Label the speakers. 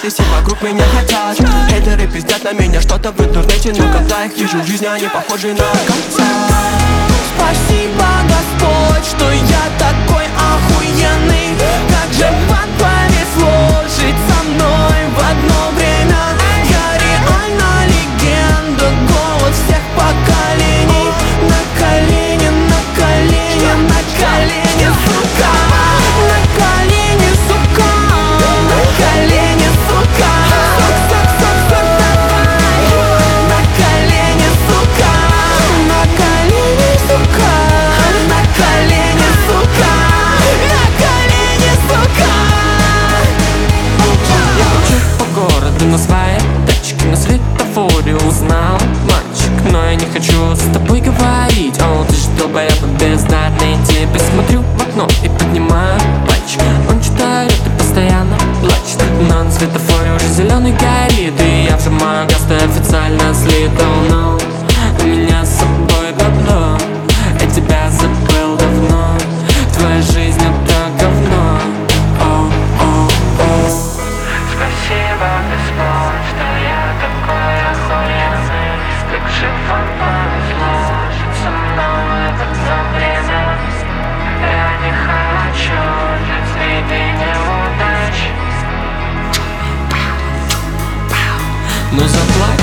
Speaker 1: и все вокруг меня хотят. Хейтеры пиздят на меня что-то в интернете, но когда их вижу в жизни, они похожи на конца. Спасибо, Господь, что я такой охуенный. Как же вам повезло жить со мной в одно время. Я реально легенда, голос всех поколений. На колени, на колени, на колени, сука. На колени, сука. На колени, сука. Сук, давай. На колени, сука. На колени, сука. На колени, сука. На колени, сука.
Speaker 2: Я кручу по городу на своей тачке, на светофоре узнал мальчик, но я не хочу с тобой говорить. О, ты ж долбоеб бездарный, тебе смотрю в окно и поднимаю пальчик. Он читает и постоянно плачет, но на светофоре уже зеленый горит, и я вжимаю газ, ты официально слит. Oh no, у меня с собой бабло, я тебя забыл давно, твоя жизнь это говно.
Speaker 3: Спасибо, Господь, что я такой охуенный. Как же вам повезло жить со мной в одно время. Я не хочу жить среди неудач.
Speaker 2: Ну заплачь